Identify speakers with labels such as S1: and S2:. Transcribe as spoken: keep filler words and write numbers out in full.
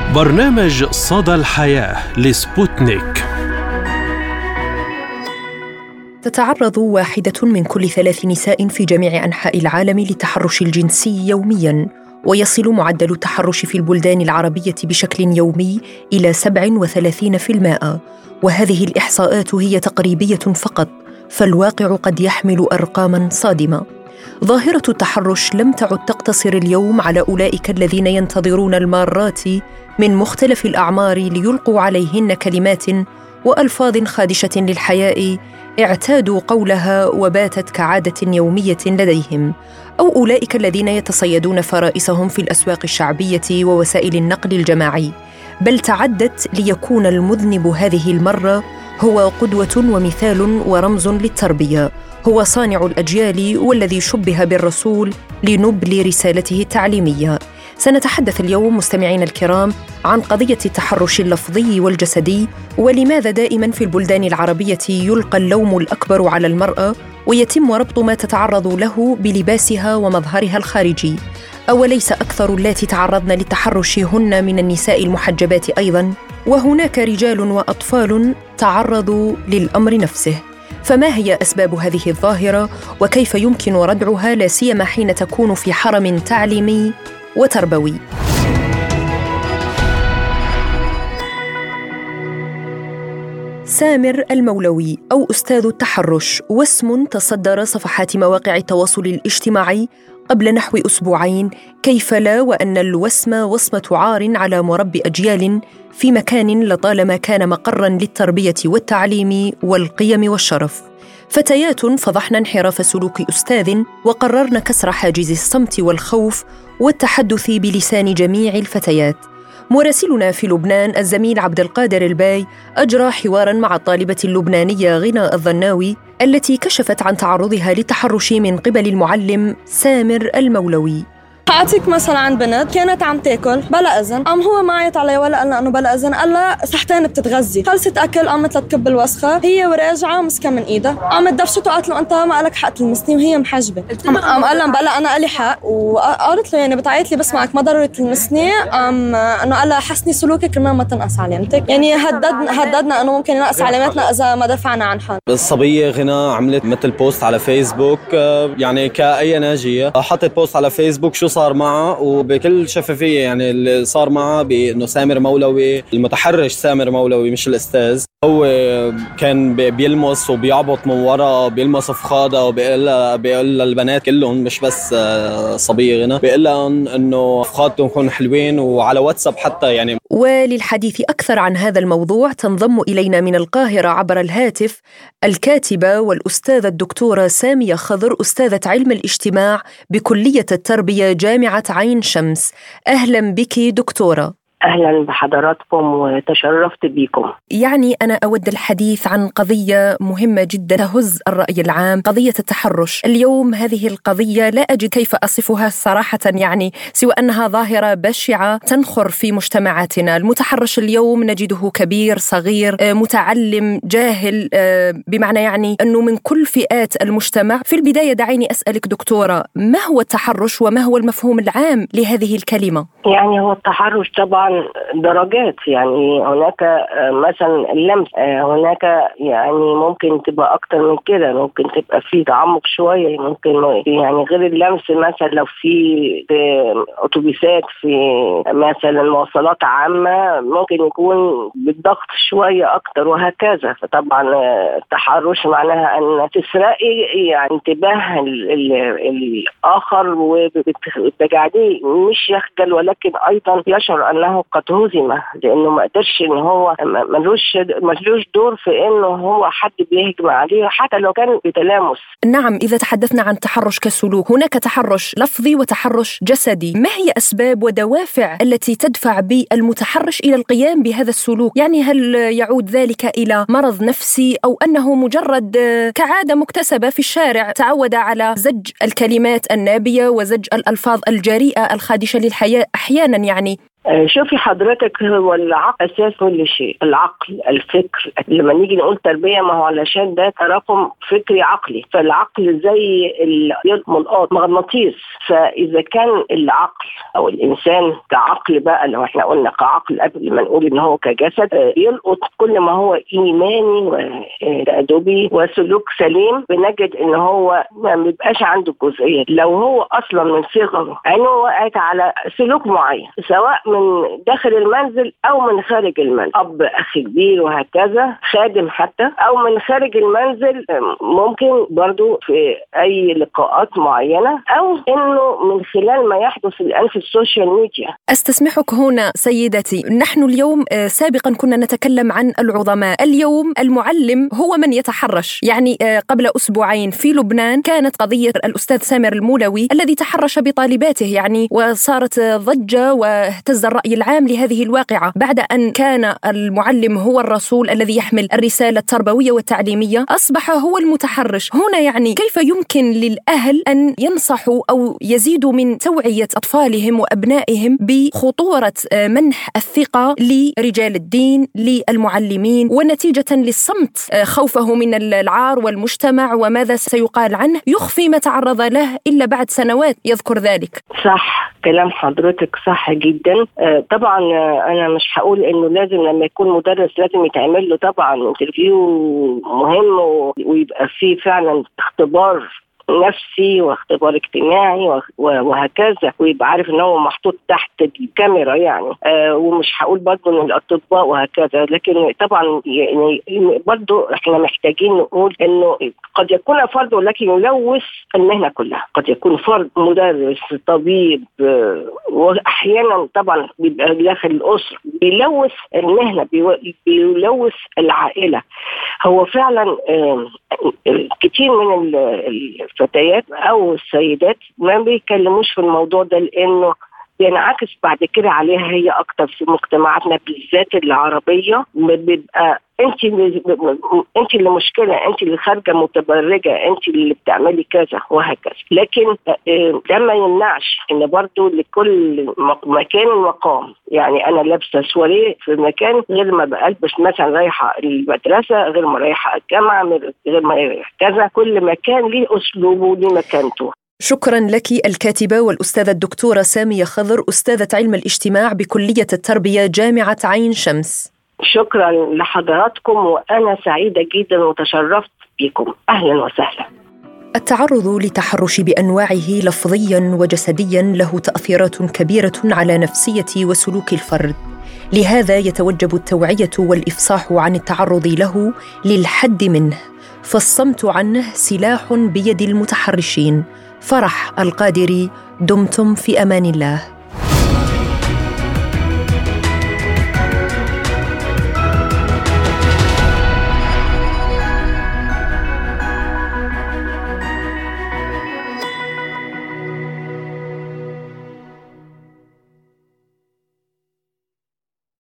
S1: برنامج صدى الحياة لسبوتنيك.
S2: تتعرض واحدة من كل ثلاث نساء في جميع أنحاء العالم للتحرش الجنسي يومياً، ويصل معدل التحرش في البلدان العربية بشكل يومي إلى سبعة وثلاثين بالمئة، وهذه الإحصاءات هي تقريبية فقط، فالواقع قد يحمل أرقاماً صادمة. ظاهرة التحرش لم تعد تقتصر اليوم على أولئك الذين ينتظرون المارات من مختلف الأعمار ليلقوا عليهن كلمات وألفاظ خادشة للحياء اعتادوا قولها وباتت كعادة يومية لديهم، أو أولئك الذين يتصيدون فرائسهم في الأسواق الشعبية ووسائل النقل الجماعي، بل تعدت ليكون المذنب هذه المرة هو قدوة ومثال ورمز للتربية، هو صانع الأجيال والذي شبه بالرسول لنبل رسالته التعليمية. سنتحدث اليوم مستمعين الكرام عن قضية التحرش اللفظي والجسدي، ولماذا دائما في البلدان العربية يلقى اللوم الأكبر على المرأة ويتم ربط ما تتعرض له بلباسها ومظهرها الخارجي، أوليس أكثر اللاتي تعرضن للتحرش هن من النساء المحجبات أيضا؟ وهناك رجال وأطفال تعرضوا للأمر نفسه. فما هي أسباب هذه الظاهرة وكيف يمكن ردعها، لا سيما حين تكون في حرم تعليمي وتربوي؟ سامر المولوي أو أستاذ التحرش، واسم تصدر صفحات مواقع التواصل الاجتماعي قبل نحو أسبوعين، كيف لا وأن الوسم وصمة عار على مربي أجيال في مكان لطالما كان مقراً للتربية والتعليم والقيم والشرف. فتيات فضحن انحراف سلوك أستاذ وقررن كسر حاجز الصمت والخوف والتحدث بلسان جميع الفتيات. مراسلنا في لبنان الزميل عبد القادر الباي أجرى حواراً مع الطالبة اللبنانية غنى الظناوي التي كشفت عن تعرضها للتحرش من قبل المعلم سامر المولوي.
S3: حقاتك مثلا عن بنت كانت عم تاكل بلا اذن، قام هو معيط علي ولا قال انه بلا اذن، قال لها صحتين بتتغذي، خلصت اكل قامت لتكب الوسخه، هي وراجعه مسكه من ايدها، قامت دفشته وقالت له انت ما لك حق تلمسني وهي محجبه، قام قال لها بلا انا لي حق، وقالت له يعني بتعيط لي بسمعك ما ضروري تلمسني، قام انه قال لها حسني سلوكك كمان ما تنقص علامتك، يعني هددنا هددنا انه ممكن ينقص علاماتنا اذا ما دفعنا عن حال.
S4: الصبيه غنى عملت مثل بوست على فيسبوك، يعني كأي ناجيه حطت بوست على فيسبوك شو صار معه وبكل شفافية، يعني اللي صار معه بأنه سامر مولوي المتحرش، سامر مولوي مش الأستاذ، هو كان بيلمس وبيعبط من وراء، بيلمس فخادة وبيقول بيقول للبنات كلهم مش بس صبية غنى، بيقول لهم أنه فخادتهم يكونوا حلوين، وعلى واتساب حتى يعني.
S2: وللحديث أكثر عن هذا الموضوع تنضم إلينا من القاهرة عبر الهاتف الكاتبة والأستاذة الدكتورة سامية خضر، أستاذة علم الاجتماع بكلية التربية جامعة عين شمس. أهلا بك دكتورة.
S5: أهلا بحضراتكم وتشرفت بكم.
S2: يعني أنا أود الحديث عن قضية مهمة جدا تهز الرأي العام، قضية التحرش. اليوم هذه القضية لا أجد كيف أصفها صراحة، يعني سوى أنها ظاهرة بشعة تنخر في مجتمعاتنا. المتحرش اليوم نجده كبير صغير متعلم جاهل، بمعنى يعني أنه من كل فئات المجتمع. في البداية دعيني أسألك دكتورة، ما هو التحرش وما هو المفهوم العام لهذه الكلمة؟
S5: يعني هو التحرش طبعا درجات، يعني هناك مثلا اللمس، هناك يعني ممكن تبقى اكتر من كده، ممكن تبقى في تعمق شويه، ممكن يعني غير اللمس مثلا لو في اتوبيسات، في مثلا مواصلات عامه ممكن يكون بالضغط شويه اكتر وهكذا. فطبعا التحرش معناها ان تسرقي يعني انتباه الاخر وبتجعليه مش يخجل ولكن ايضا يشعر انه قد هزم، لانه ما قدرش ان هو ملوش ملوش دور في انه هو حد بيهجم عليه حتى لو كان بتلامس.
S2: نعم، اذا تحدثنا عن التحرش كسلوك، هناك تحرش لفظي وتحرش جسدي. ما هي اسباب ودوافع التي تدفع بالمتحرش الى القيام بهذا السلوك؟ يعني هل يعود ذلك الى مرض نفسي او انه مجرد كعاده مكتسبه في الشارع، تعود على زج الكلمات النابيه وزج الالفاظ الجريئه الخادشه للحياة احيانا؟ يعني
S5: شوفي حضرتك، هو العقل أساس كل شيء، العقل، الفكر. لما نيجي نقول تربية، ما هو علشان ده تراكم فكري عقلي، فالعقل زي الملقاط مغناطيس. فإذا كان العقل أو الإنسان كعقل بقى، لو احنا قلنا كعقل قبل ما نقول إن هو كجسد، يلقط كل ما هو إيماني وتأدبي وسلوك سليم، بنجد إن هو ما بيبقاش عنده جزئية. لو هو أصلا من صغره عينه وقعت على سلوك معين، سواء من داخل المنزل أو من خارج المنزل، أب أخ كبير وهكذا، خادم حتى، أو من خارج المنزل، ممكن برضو في أي لقاءات معينة، أو إنه من خلال ما يحدث الآن في السوشيال ميديا.
S2: أستسمحك هنا سيدتي، نحن اليوم سابقا كنا نتكلم عن العظماء، اليوم المعلم هو من يتحرش. يعني قبل أسبوعين في لبنان كانت قضية الأستاذ سامر المولوي الذي تحرش بطالباته، يعني وصارت ضجة واهتز الرأي العام لهذه الواقعة، بعد أن كان المعلم هو الرسول الذي يحمل الرسالة التربوية والتعليمية، أصبح هو المتحرش. هنا يعني كيف يمكن للأهل أن ينصحوا أو يزيدوا من توعية أطفالهم وأبنائهم بخطورة منح الثقة لرجال الدين، للمعلمين، ونتيجة للصمت خوفه من العار والمجتمع وماذا سيقال عنه، يخفي ما تعرض له إلا بعد سنوات يذكر ذلك؟
S5: صح، كلام حضرتك صح جدا. آه طبعا آه أنا مش هقول إنه لازم لما يكون مدرس لازم يتعمل له طبعا انترفيو مهم ويبقى فيه فعلا اختبار نفسي واختبار اجتماعي وهكذا، ويبقى عارف ان هو محطوط تحت الكاميرا يعني. آه ومش هقول برضه ان الاطباء وهكذا، لكن طبعا يعني برضه احنا محتاجين نقول انه قد يكون فرد ولكن يلوث المهنه كلها. قد يكون فرد مدرس طبيب، آه واحيانا طبعا بيبقى داخل الاسره بيلوث المهنه، بيلوث العائله. هو فعلا آه كتير من الفتيات او السيدات ما بيتكلموش في الموضوع ده، لانه بينعكس بعد كده عليها هي اكتر في مجتمعاتنا بالذات العربيه. بيبقى انت اللي انت اللي مشكله، انت اللي خارجه متبرجه، انت اللي بتعملي كذا وهكذا. لكن ده ما يمنعش ان برضو لكل مكان ومقام. يعني انا لابسه سواريه في مكان غير ما بلبس مثلا رايحه المدرسه، غير ما رايحه الجامعه، غير ما رايحه كذا. كل مكان ليه اسلوبه وليه مكانته.
S2: شكرا لك الكاتبة والأستاذة الدكتورة سامية خضر، أستاذة علم الاجتماع بكلية التربية جامعة عين شمس.
S5: شكرا لحضراتكم، وأنا سعيدة جدا وتشرفت بكم. أهلا وسهلا.
S2: التعرض للتحرش بأنواعه لفظيا وجسديا له تأثيرات كبيرة على نفسية وسلوك الفرد، لهذا يتوجب التوعية والإفصاح عن التعرض له للحد منه، فالصمت عنه سلاح بيد المتحرشين. فرح القادري، دمتم في أمان الله.